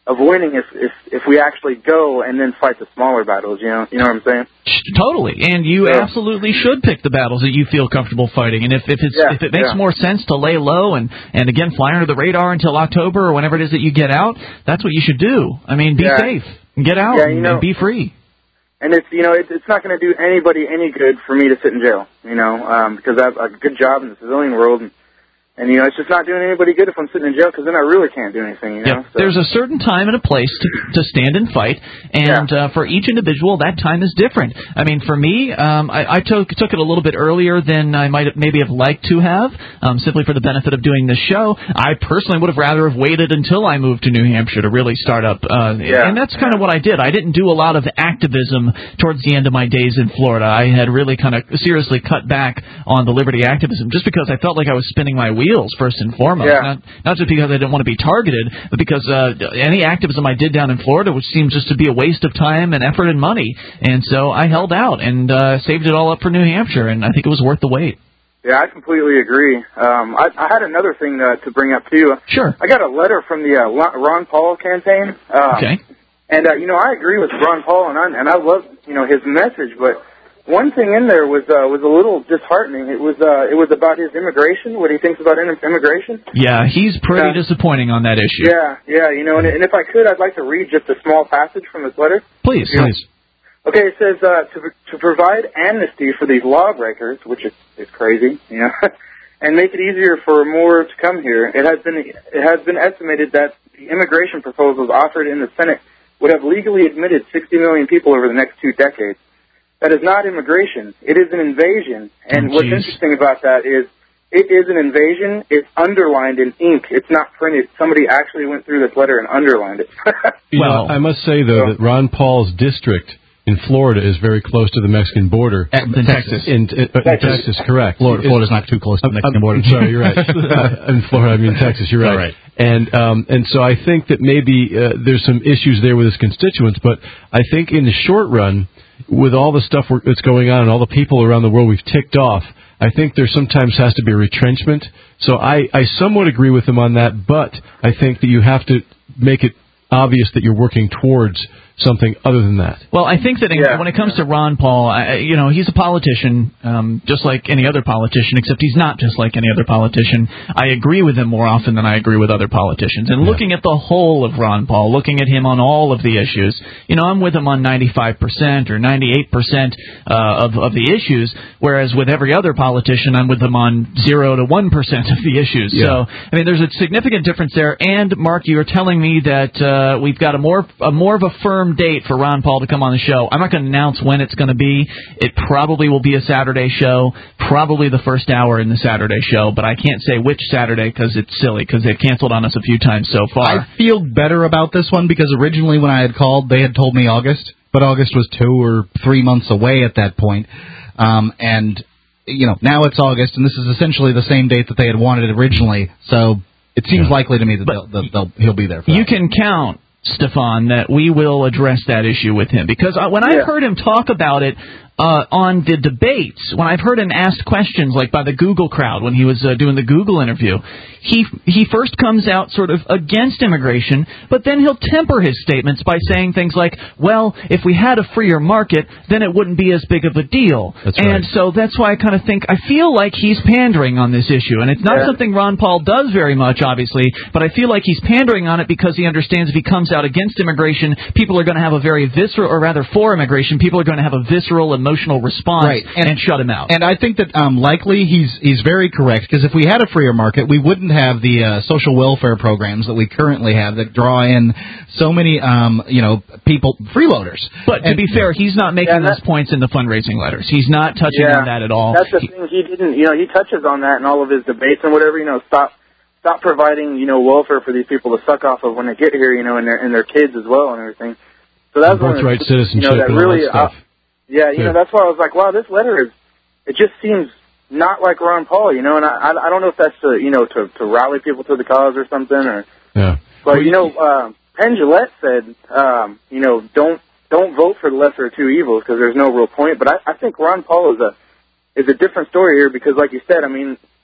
of winning if, if if we actually go and then fight the smaller battles. You know, you know what I'm saying? Totally, and you Yeah. absolutely should pick the battles that you feel comfortable fighting. And if, if it's Yeah, if it makes yeah. more sense to lay low and and again fly under the radar until October or whenever it is that you get out, that's what you should do. I mean, be Yeah. safe, and get out, Yeah, you and, know- and be free. And it's you know it's it's not going to do anybody any good for me to sit in jail. You know, um, because I have a good job in the civilian world. And, And, you know, it's just not doing anybody good if I'm sitting in jail, because then I really can't do anything, you know? Yeah. There's a certain time and a place to to stand and fight, and uh, for each individual, that time is different. I mean, for me, um, I, I took took it a little bit earlier than I might have, maybe have liked to have, um, simply for the benefit of doing this show. I personally would have rather have waited until I moved to New Hampshire to really start up, uh, Yeah. and that's kind of what I did. I didn't do a lot of activism towards the end of my days in Florida. I had really kind of seriously cut back on the liberty activism just because I felt like I was spinning my wheels, first and foremost. Yeah. Not, not just because I didn't want to be targeted, but because uh, any activism I did down in Florida, which seemed just to be a waste of time and effort and money. And so I held out and uh, saved it all up for New Hampshire, and I think it was worth the wait. Yeah, I completely agree. Um, I, I had another thing uh, to bring up, too. Sure. I got a letter from the uh, Ron Paul campaign. Um, Okay. And, uh, you know, I agree with Ron Paul, and I, and I love, you know, his message, but one thing in there was uh, was a little disheartening. It was uh, it was about his immigration, what he thinks about in- immigration. Yeah, he's pretty Yeah. disappointing on that issue. Yeah, yeah, you know, and, and if I could, I'd like to read just a small passage from his letter. Please. Yeah. Please. Okay, it says uh, to to provide amnesty for these lawbreakers, which is, is crazy, you know, and make it easier for more to come here. It has been it has been estimated that the immigration proposals offered in the Senate would have legally admitted sixty million people over the next two decades. That is not immigration. It is an invasion. And Oh, what's geez. interesting about that is it is an invasion. It's underlined in ink. It's not printed. Somebody actually went through this letter and underlined it. You know, I must say, though, that Ron Paul's district in Florida is very close to the Mexican border. In Texas. In, in, uh, in Texas, correct. Florida, Florida's not too close to the Mexican border. I'm sorry, you're right. Uh, in Florida, I mean Texas, you're right. All right. And um, and so I think that maybe uh, there's some issues there with his constituents, but I think in the short run, with all the stuff we're- that's going on and all the people around the world we've ticked off, I think there sometimes has to be a retrenchment. So I, I somewhat agree with him on that, but I think that you have to make it obvious that you're working towards something other than that. Well, I think that in, Yeah. when it comes to Ron Paul, I, you know, he's a politician, um, just like any other politician, except he's not just like any other politician. I agree with him more often than I agree with other politicians. And looking at the whole of Ron Paul, looking at him on all of the issues, you know, I'm with him on ninety-five percent or ninety-eight percent uh, of, of the issues, whereas with every other politician, I'm with him on zero to one percent of the issues. Yeah. So, I mean, there's a significant difference there. And, Mark, you're telling me that uh, we've got a more, a more of a firm date for Ron Paul to come on the show. I'm not going to announce when it's going to be. It probably will be a Saturday show, probably the first hour in the Saturday show, but I can't say which Saturday because it's silly because they've canceled on us a few times so far. I feel better about this one because originally when I had called, they had told me August, but August was two or three months away at that point. Um, and, you know, now it's August, and this is essentially the same date that they had wanted originally, so it seems likely to me that they'll, they'll, they'll, he'll be there for You that. can count, Stefan, that we will address that issue with him. Because I, when I've heard him talk about it uh, on the debates, when I've heard him asked questions, like by the Google crowd when he was uh, doing the Google interview, he he first comes out sort of against immigration, but then he'll temper his statements by saying things like, well, if we had a freer market, then it wouldn't be as big of a deal. That's and right. so that's why I kind of think, I feel like he's pandering on this issue. And it's not Yeah. something Ron Paul does very much, obviously, but I feel like he's pandering on it because he understands if he comes out against immigration, people are going to have a very visceral, or rather for immigration, people are going to have a visceral, emotional response Right. and, And- shut him out. And I think that um, likely he's he's very correct because if we had a freer market, we wouldn't have the uh, social welfare programs that we currently have that draw in so many um, you know people freeloaders. But to And- be fair, he's not making Yeah, that- those points in the fundraising letters. He's not touching Yeah. on that at all. That's the He- thing. He didn't, you know, he touches on that in all of his debates and whatever. You know, stop, stop providing, you know, welfare for these people to suck off of when they get here. You know, and their and their kids as well and everything. So that's one of the Birthright things, you citizenship know, that and all really, that stuff. Uh, yeah, you Yeah. know, that's why I was like, wow, this letter is. It just seems not like Ron Paul, you know, and I I, I don't know if that's to, you know, to to rally people to the cause or something, or. Yeah. But you know, uh, Penn Jillette said, um, you know, don't don't vote for the lesser of two evils because there's no real point. But I, I think Ron Paul is a is a different story here because, like you said, I mean,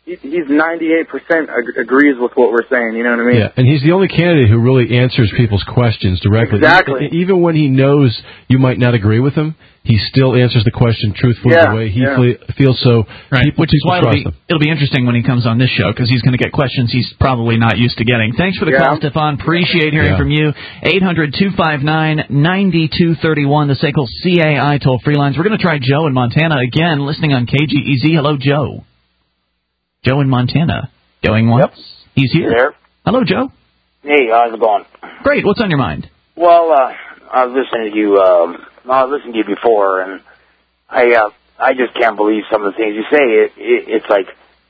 he, he's ninety-eight percent ag- agrees with what we're saying. You know what I mean? Yeah, and he's the only candidate who really answers people's questions directly. Exactly. E- even when he knows you might not agree with him, he still answers the question truthfully Yeah, the way he yeah. cle- feels. So Right, people, which is people why it'll trust be, him. it'll be interesting when he comes on this show because he's going to get questions he's probably not used to getting. Thanks for the Yeah. call, Stefan. Appreciate hearing Yeah. from you. eight hundred two five nine nine two three one, the S A C L C A I toll-free lines. We're going to try Joe in Montana again, listening on K G E Z. Hello, Joe. Joe in Montana. Going once? Yep. He's here. There. Hello, Joe. Hey, how's it going? Great. What's on your mind? Well, uh, I was listening to you. Um, I was listening to you before, and I, uh, I just can't believe some of the things you say. It, it, it's like,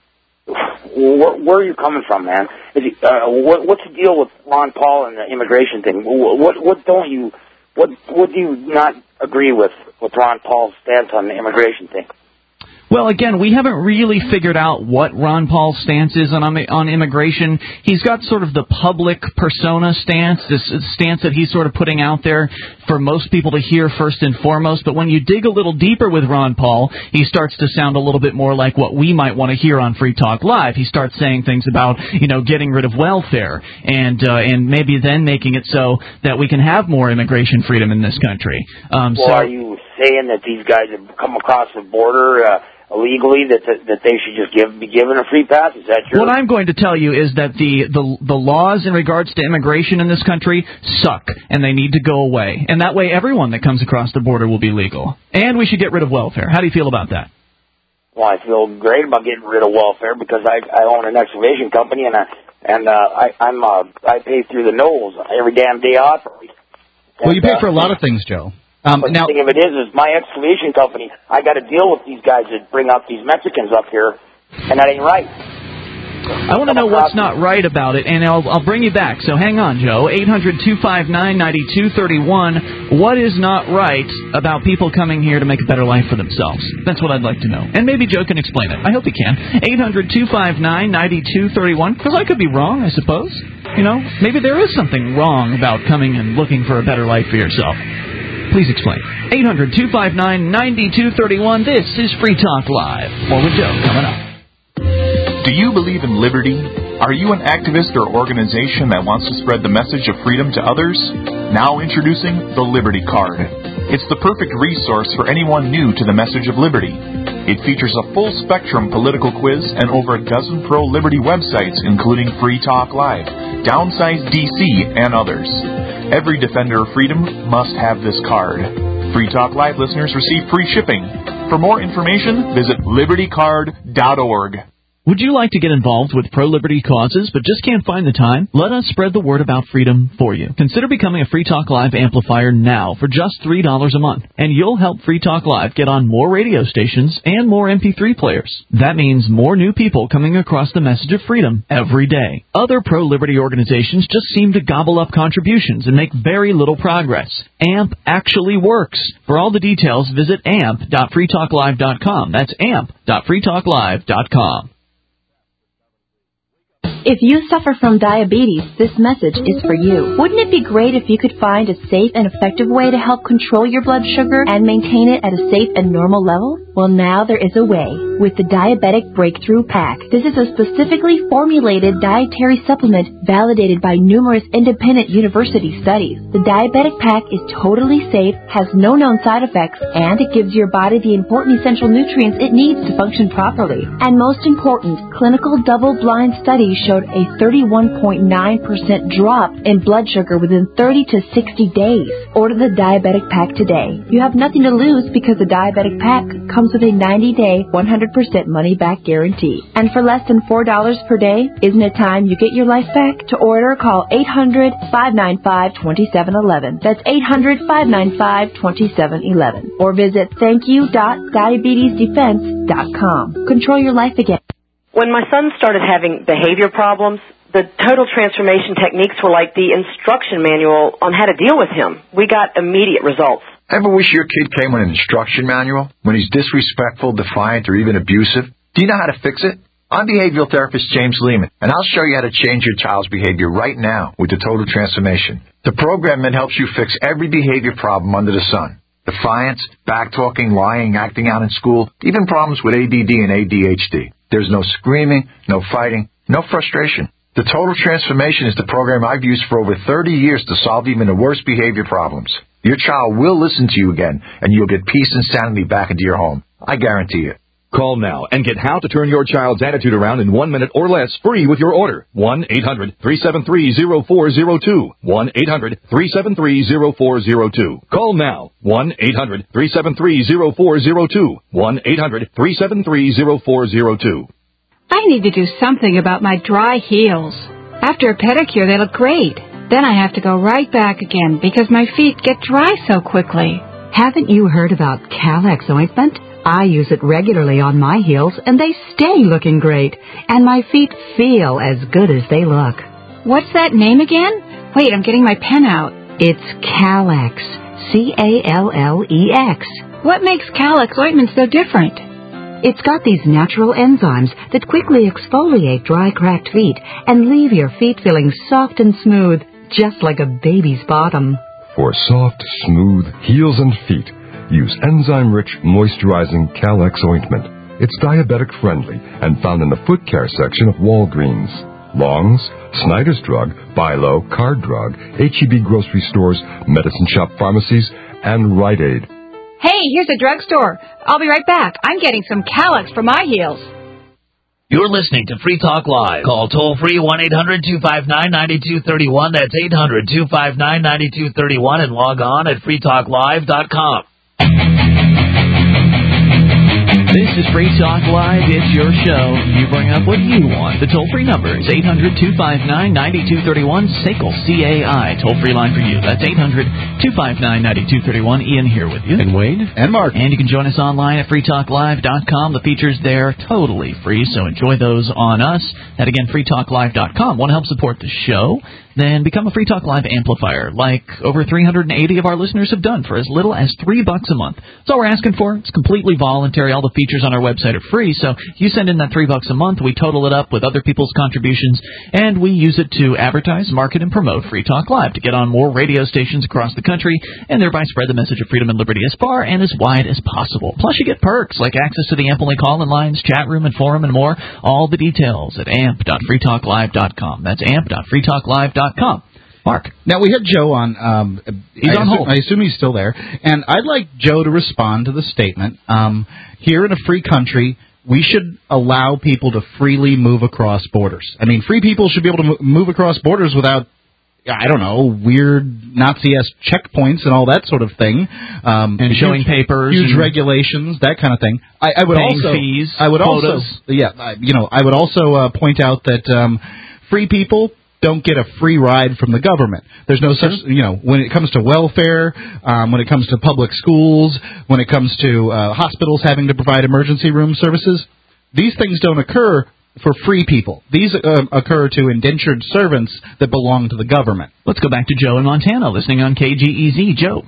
where, where are you coming from, man? Is it, uh, what, what's the deal with Ron Paul and the immigration thing? What, what don't you, what, what do you not agree with with Ron Paul's stance on the immigration thing? Well, again, we haven't really figured out what Ron Paul's stance is on on immigration. He's got sort of the public persona stance, this stance that he's sort of putting out there for most people to hear first and foremost. But when you dig a little deeper with Ron Paul, he starts to sound a little bit more like what we might want to hear on Free Talk Live. He starts saying things about, you know, getting rid of welfare and uh, and maybe then making it so that we can have more immigration freedom in this country. Um, Well, so, are you saying that these guys have come across the border uh, illegally, that, that that they should just give be given a free pass? Is that your... What I'm going to tell you is that the, the the laws in regards to immigration in this country suck, and they need to go away. And that way everyone that comes across the border will be legal. And we should get rid of welfare. How do you feel about that? Well, I feel great about getting rid of welfare because I I own an excavation company, and I and uh, I I'm uh, I pay through the nose every damn day I operate. Well, you And, pay uh, for a lot of things, Joe. Um, but now, the thing of it is, is my excavation company, I got to deal with these guys that bring up these Mexicans up here, and that ain't right. I want to know what's not right about it, and I'll, I'll bring you back. So hang on, Joe. eight hundred two five nine nine two three one. What is not right about people coming here to make a better life for themselves? That's what I'd like to know. And maybe Joe can explain it. I hope he can. eight hundred two five nine nine two three one, because I could be wrong, I suppose. You know, maybe there is something wrong about coming and looking for a better life for yourself. Please explain. eight hundred two five nine nine two three one. This is Free Talk Live. More with Joe coming up. Do you believe in liberty? Are you an activist or organization that wants to spread the message of freedom to others? Now introducing the Liberty Card. It's the perfect resource for anyone new to the message of liberty. It features a full-spectrum political quiz and over a dozen pro-liberty websites, including Free Talk Live, Downsize D C, and others. Every defender of freedom must have this card. Free Talk Live listeners receive free shipping. For more information, visit liberty card dot org. Would you like to get involved with pro-liberty causes but just can't find the time? Let us spread the word about freedom for you. Consider becoming a Free Talk Live amplifier now for just three dollars a month, and you'll help Free Talk Live get on more radio stations and more M P three players. That means more new people coming across the message of freedom every day. Other pro-liberty organizations just seem to gobble up contributions and make very little progress. A M P actually works. For all the details, visit amp dot free talk live dot com. That's amp dot free talk live dot com. If you suffer from diabetes, this message is for you. Wouldn't it be great if you could find a safe and effective way to help control your blood sugar and maintain it at a safe and normal level? Well, now there is a way with the Diabetic Breakthrough Pack. This is a specifically formulated dietary supplement validated by numerous independent university studies. The Diabetic Pack is totally safe, has no known side effects, and it gives your body the important essential nutrients it needs to function properly. And most important, clinical double-blind studies showed a thirty-one point nine percent drop in blood sugar within thirty to sixty days. Order the Diabetic Pack today. You have nothing to lose because the Diabetic Pack comes with a ninety day, one hundred percent money-back guarantee. And for less than four dollars per day, isn't it time you get your life back? To order, call eight hundred five nine five two seven one one. That's eight hundred five nine five two seven one one. Or visit thank you dot diabetes defense dot com. Control your life again. When my son started having behavior problems, the total transformation techniques were like the instruction manual on how to deal with him. We got immediate results. Ever wish your kid came with an instruction manual when he's disrespectful, defiant, or even abusive? Do you know how to fix it? I'm behavioral therapist James Lehman, and I'll show you how to change your child's behavior right now with the Total Transformation. The program that helps you fix every behavior problem under the sun. defiance, backtalking, lying, acting out in school, even problems with A D D and A D H D. There's no screaming, no fighting, no frustration. The Total Transformation is the program I've used for over thirty years to solve even the worst behavior problems. Your child will listen to you again, and you'll get peace and sanity back into your home. I guarantee it. Call now and get how to turn your child's attitude around in one minute or less free with your order. one eight hundred three seven three zero four zero two. one eight hundred three seven three zero four zero two. Call now. one eight hundred three seven three zero four zero two. one eight hundred three seven three zero four zero two. I need to do something about my dry heels. After a pedicure, they look great. Then I have to go right back again because my feet get dry so quickly. Haven't you heard about Calex ointment? I use it regularly on my heels, and they stay looking great. And my feet feel as good as they look. What's that name again? Wait, I'm getting my pen out. It's Calex. C A L L E X. What makes Calex ointment so different? It's got these natural enzymes that quickly exfoliate dry, cracked feet and leave your feet feeling soft and smooth, just like a baby's bottom. For soft, smooth heels and feet, use enzyme-rich, moisturizing Calex ointment. It's diabetic-friendly and found in the foot care section of Walgreens, Long's, Snyder's Drug, Bilo, Card Drug, H E B grocery stores, medicine shop pharmacies, and Rite Aid. Hey, here's a drugstore. I'll be right back. I'm getting some Calex for my heels. You're listening to Free Talk Live. Call toll-free one eight hundred two five nine nine two three one. That's eight hundred two five nine nine two three one and log on at free talk live dot com. This is Free Talk Live. It's your show. You bring up what you want. The toll-free number is eight hundred two five nine nine two three one. S A C L, C A I. Toll-free line for you. That's eight hundred two five nine nine two three one. Ian here with you. And Wade. And Mark. And you can join us online at free talk live dot com. The features there totally free, so enjoy those on us. That again, free talk live dot com. Want to help support the show? Then become a Free Talk Live amplifier, like over three hundred eighty of our listeners have done for as little as three bucks a month. That's all we're asking for. It's completely voluntary. All the features on our website are free, so you send in that three bucks a month. We total it up with other people's contributions, and we use it to advertise, market, and promote Free Talk Live to get on more radio stations across the country, and thereby spread the message of freedom and liberty as far and as wide as possible. Plus, you get perks like access to the Amp-only call-in lines, chat room, and forum, and more. All the details at amp dot free talk live dot com. That's amp dot free talk live dot com. Mark. Now, we had Joe on. Um, he's I on assume, hold. I assume he's still there. And I'd like Joe to respond to the statement. Um, here in a free country, we should allow people to freely move across borders. I mean, free people should be able to move across borders without, I don't know, weird Nazi-esque checkpoints and all that sort of thing. Um, and showing huge, papers. Huge and regulations, that kind of thing. I, I would paying also, fees, I would quotas. also, yeah, I, you know, I would also uh, point out that um, free people don't get a free ride from the government. There's no such, you know, when it comes to welfare, um, when it comes to public schools, when it comes to uh, hospitals having to provide emergency room services, these things don't occur for free people. These uh, occur to indentured servants that belong to the government. Let's go back to Joe in Montana, listening on K G E Z. Joe.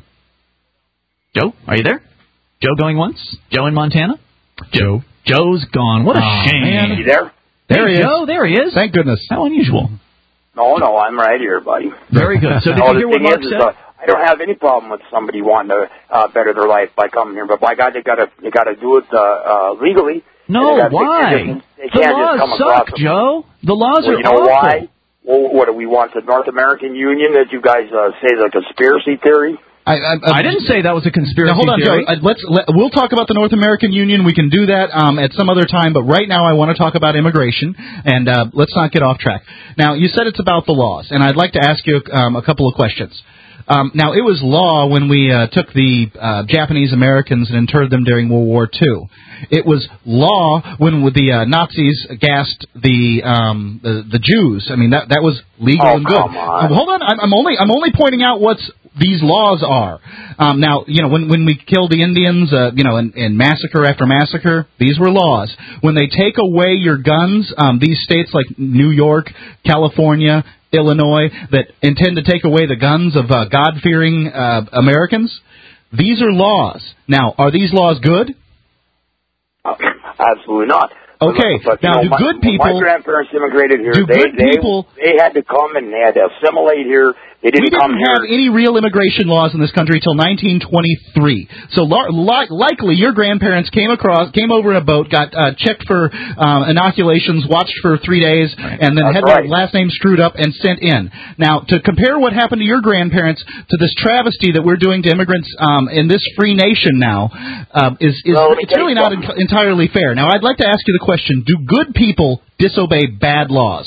Joe, are you there? Joe going once? Joe in Montana? Joe. Joe's gone. What a oh, shame. Man. You there? There hey, he is. Joe, there he is. Thank goodness. How unusual. No, no, I'm right here, buddy. Very good. So did no, you hear the what thing Mark is, is, said? uh, I don't have any problem with somebody wanting to uh, better their life by coming here, but by God, they gotta they gotta do it uh, uh, legally. No, they why? They The can't just laws come suck, across them. Joe. The laws well, are you know awful. why? Well, what do we want? The North American Union that you guys uh, say is a conspiracy theory? I, I, I didn't say that was a conspiracy now, hold on, theory. Joe. Uh, let's let, we'll talk about the North American Union. We can do that um, at some other time. But right now, I want to talk about immigration, and uh, let's not get off track. Now, you said it's about the laws, and I'd like to ask you um, a couple of questions. Um, now, it was law when we uh, took the uh, Japanese Americans and interred them during World War Two. It was law when the uh, Nazis gassed the, um, the the Jews. I mean, that that was legal oh, and good. Come on. Uh, hold on, I'm, I'm only I'm only pointing out what's these laws are. Um, now, you know, when when we kill the Indians, uh, you know, in, in massacre after massacre, these were laws. When they take away your guns, um, these states like New York, California, Illinois, that intend to take away the guns of uh, God-fearing uh, Americans, these are laws. Now, are these laws good? Uh, absolutely not. Okay, but, now you know, do my, good people... My grandparents immigrated here. Do they, good they, people... They had to come and they had to assimilate here. They didn't we didn't come have here. any real immigration laws in this country until nineteen twenty-three. So lar- li- likely your grandparents came across, came over in a boat, got uh, checked for um, inoculations, watched for three days, and then That's had right. their last name screwed up and sent in. Now, to compare what happened to your grandparents to this travesty that we're doing to immigrants um, in this free nation now uh, is, is Well, it's really not en- entirely fair. Now, I'd like to ask you the question: do good people disobey bad laws?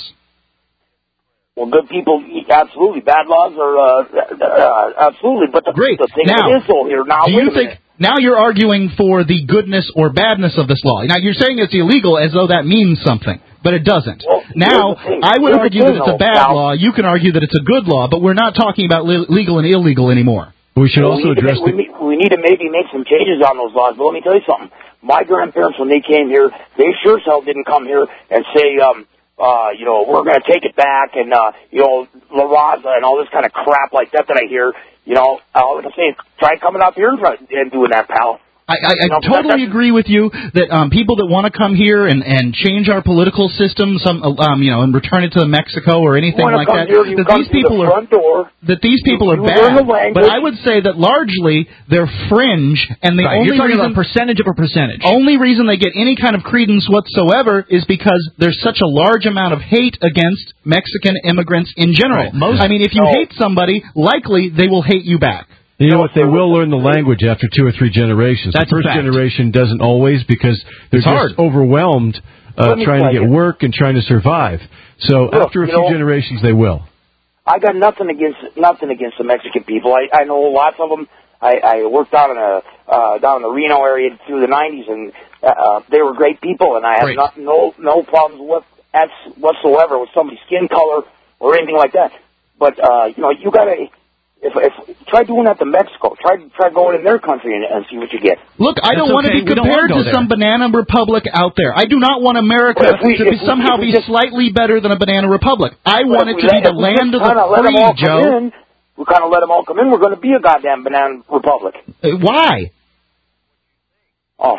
Well, good people, absolutely. Bad laws are uh, uh, absolutely. But the, Great. the thing Now, is, though, here now, do wait you a think minute. now you're arguing for the goodness or badness of this law? Now you're saying it's illegal as though that means something, but it doesn't. Well, now here's the thing. I would Here's the argue thing, that it's a though, bad Cal. law. You can argue that it's a good law, but we're not talking about li- legal and illegal anymore. We should Well, also we need address to, the... we, need, we need to maybe make some changes on those laws. But let me tell you something. My grandparents, when they came here, they sure as hell didn't come here and say, um, uh, you know, we're going to take it back and, uh, you know, La Raza and all this kind of crap like that that I hear. You know, all I can say is try coming up here and, try, and doing that, pal. I, I, I You know, totally agree with you that um, people that want to come here and, and change our political system, some um, you know, and return it to Mexico or anything like that, here, you that come these through people the are front door, that these people you, are you learn the bad. language. But I would say that largely they're fringe, and the Right, only you're talking reason about percentage of a percentage. only reason they get any kind of credence whatsoever is because there's such a large amount of hate against Mexican immigrants in general. Right, most- I mean, if you No. hate somebody, likely they will hate you back. You know what? They will learn the language after two or three generations. That's the first a fact. generation doesn't always because they're It's just hard. overwhelmed uh, Let me trying to tell get you. work and trying to survive. So Look, after a you few know- generations, they will. I got nothing against nothing against the Mexican people. I, I know lots of them. I, I worked down in a uh, down in the Reno area through the nineties, and uh, they were great people, and I have Great. not, no no problems with whatsoever with somebody's skin color or anything like that. But uh, you know, you gotta if, if try doing that to Mexico. Try try going in their country and, and see what you get. Look, I don't That's want to okay. be We don't wanna compared go to there. some banana republic out there. I do not want America But if we- to if be, we- somehow if we be just- slightly better than a banana republic. I want But if it we to be let- the if we land just of the kinda let them all free, come Joe. in, we kind of let them all come in. We're going to be a goddamn banana republic. Uh, Why? Oh,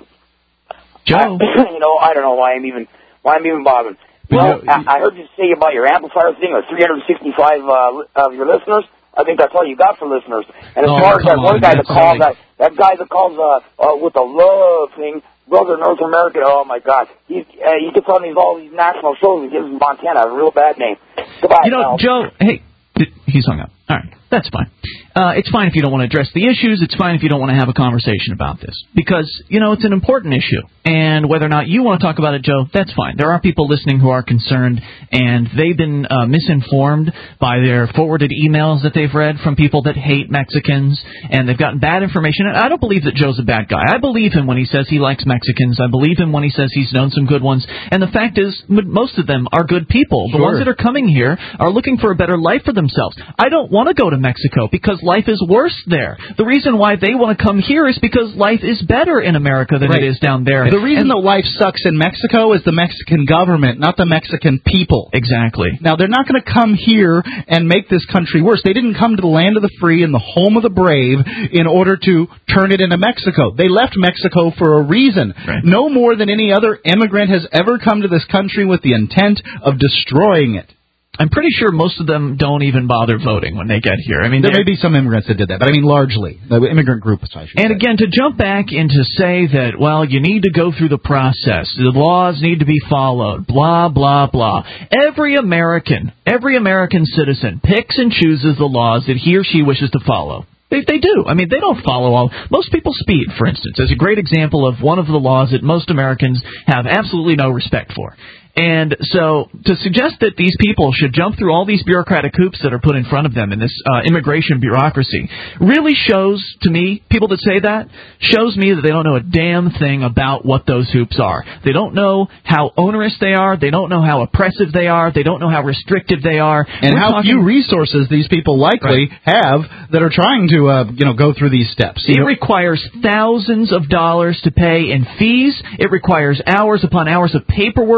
Joe. I, you know, I don't know why I'm even why I'm even bothering. But Well, you know, I, I heard you say about your amplifier thing, or three hundred sixty-five uh, li- of your listeners. I think that's all you got for listeners. And as Oh, far as that come one on, guy that that's calls silly. that that guy that calls uh, uh with the love thing, brother North American. Oh my God, he uh, he gets on these all these national shows and gives Montana a real bad name. Goodbye, You know, pal. Joe, hey, th- he's hung up. All right, that's fine. Uh, it's fine if you don't want to address the issues. It's fine if you don't want to have a conversation about this. Because, you know, it's an important issue. And whether or not you want to talk about it, Joe, that's fine. There are people listening who are concerned, and they've been uh, misinformed by their forwarded emails that they've read from people that hate Mexicans, and they've gotten bad information. And I don't believe that Joe's a bad guy. I believe him when he says he likes Mexicans. I believe him when he says he's known some good ones. And the fact is, m- most of them are good people. The Sure. ones that are coming here are looking for a better life for themselves. I don't want to go to Mexico because life is worse there. The reason why they want to come here is because life is better in America than Right. it is down there. The reason And- that life sucks in Mexico is the Mexican government, not the Mexican people. Exactly. Now, they're not going to come here and make this country worse. They didn't come to the land of the free and the home of the brave in order to turn it into Mexico. They left Mexico for a reason. Right. No more than any other immigrant has ever come to this country with the intent of destroying it. I'm pretty sure most of them don't even bother voting when they get here. I mean, There they're- may be some immigrants that did that, but I mean largely. The immigrant group, I should And say. again, to jump back and to say that, well, you need to go through the process, the laws need to be followed, blah, blah, blah. Every American, every American citizen picks and chooses the laws that he or she wishes to follow. They, they do. I mean, they don't follow all. Most people speed, for instance, as a great example of one of the laws that most Americans have absolutely no respect for. And so to suggest that these people should jump through all these bureaucratic hoops that are put in front of them in this uh, immigration bureaucracy really shows to me, people that say that, shows me that they don't know a damn thing about what those hoops are. They don't know how onerous they are. They don't know how oppressive they are. They don't know how restrictive they are. And We're how talking- few resources these people likely have that are trying to, uh, you know, go through these steps. It requires thousands of dollars to pay in fees. It requires hours upon hours of paperwork that you have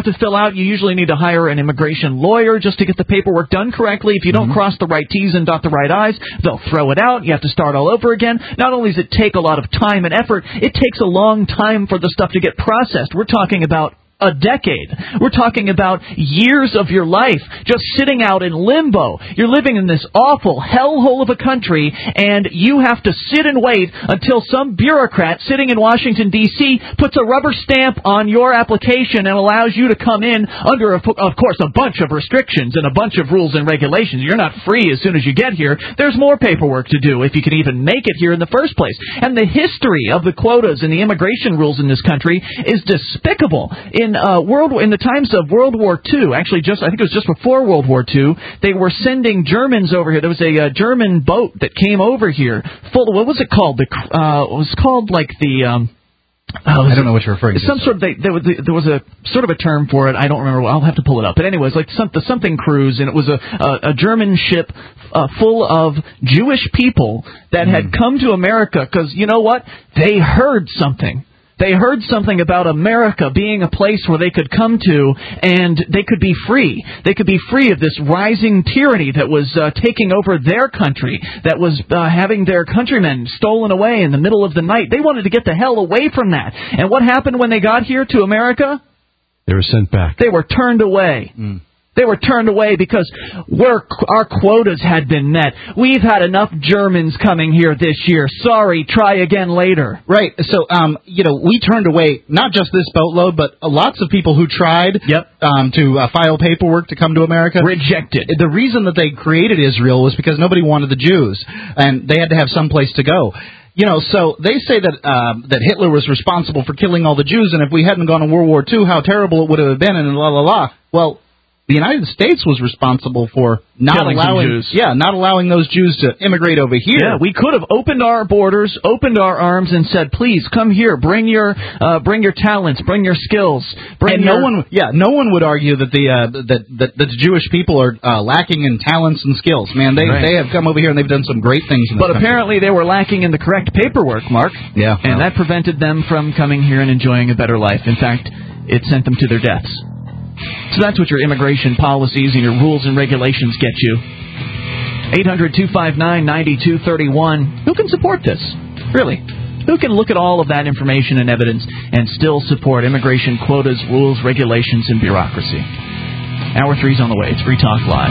have to fill out. You usually need to hire an immigration lawyer just to get the paperwork done correctly. If you don't mm-hmm. cross the right T's and dot the right I's, they'll throw it out. You have to start all over again. Not only does it take a lot of time and effort, it takes a long time for the stuff to get processed. We're talking about a decade. We're talking about years of your life just sitting out in limbo. You're living in this awful hellhole of a country, and you have to sit and wait until some bureaucrat sitting in Washington, D C puts a rubber stamp on your application and allows you to come in under, of course, a bunch of restrictions and a bunch of rules and regulations. You're not free as soon as you get here. There's more paperwork to do if you can even make it here in the first place. And the history of the quotas and the immigration rules in this country is despicable. In uh, world in the times of World War Two, actually, just I think it was just before World War Two, they were sending Germans over here. There was a uh, German boat that came over here full of, what was it called? The uh, it was called like the. Um, Oh, I don't know what you're referring to. Some sort of they, there, was, there was a sort of a term for it. I don't remember. I'll have to pull it up. But anyways, like some, the something cruise, and it was a a, a German ship uh, full of Jewish people that mm. had come to America because you know what? They heard something. They heard something about America being a place where they could come to and they could be free. They could be free of this rising tyranny that was uh, taking over their country, that was uh, having their countrymen stolen away in the middle of the night. They wanted to get the hell away from that. And what happened when they got here to America? They were sent back. They were turned away. Mm. They were turned away because we're, our quotas had been met. We've had enough Germans coming here this year. Sorry, try again later. Right. So, um, you know, we turned away not just this boatload, but uh, lots of people who tried yep. um, to uh, file paperwork to come to America. Rejected. The reason that they created Israel was because nobody wanted the Jews, and they had to have some place to go. You know, so they say that uh, that Hitler was responsible for killing all the Jews, and if we hadn't gone to World War Two, how terrible it would have been, and la la la. Well, the United States was responsible for not Killing allowing, Jews. yeah, not allowing those Jews to immigrate over here. Yeah, we could have opened our borders, opened our arms, and said, "Please come here, bring your, uh, bring your talents, bring your skills." Bring and your... no one, yeah, no one would argue that the uh, that, that that the Jewish people are uh, lacking in talents and skills. Man, they right. they have come over here and they've done some great things. In this but country. apparently, they were lacking in the correct paperwork, Mark. Yeah, and well. that prevented them from coming here and enjoying a better life. In fact, it sent them to their deaths. So that's what your immigration policies and your rules and regulations get you. eight hundred two five nine nine two three one. Who can support this? Really? Who can look at all of that information and evidence and still support immigration quotas, rules, regulations, and bureaucracy? Hour three's on the way. It's Free Talk Live.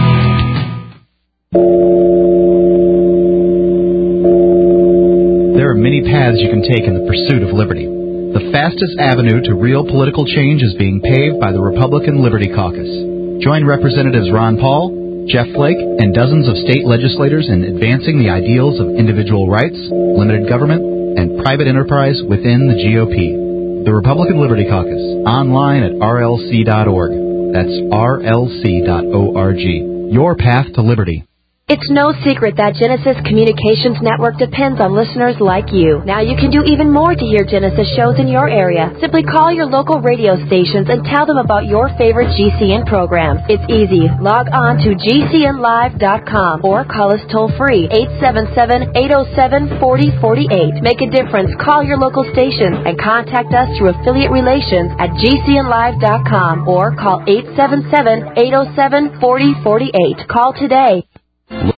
There are many paths you can take in the pursuit of liberty. The fastest avenue to real political change is being paved by the Republican Liberty Caucus. Join Representatives Ron Paul, Jeff Flake, and dozens of state legislators in advancing the ideals of individual rights, limited government, and private enterprise within the G O P. The Republican Liberty Caucus, online at R L C dot org. That's R L C dot org. Your path to liberty. It's no secret that Genesis Communications Network depends on listeners like you. Now you can do even more to hear Genesis shows in your area. Simply call your local radio stations and tell them about your favorite G C N program. It's easy. Log on to G C N live dot com or call us toll free eight seven seven, eight oh seven, four oh four eight. Make a difference. Call your local station and contact us through affiliate relations at G C N live dot com or call eight seven seven, eight oh seven, four oh four eight. Call today.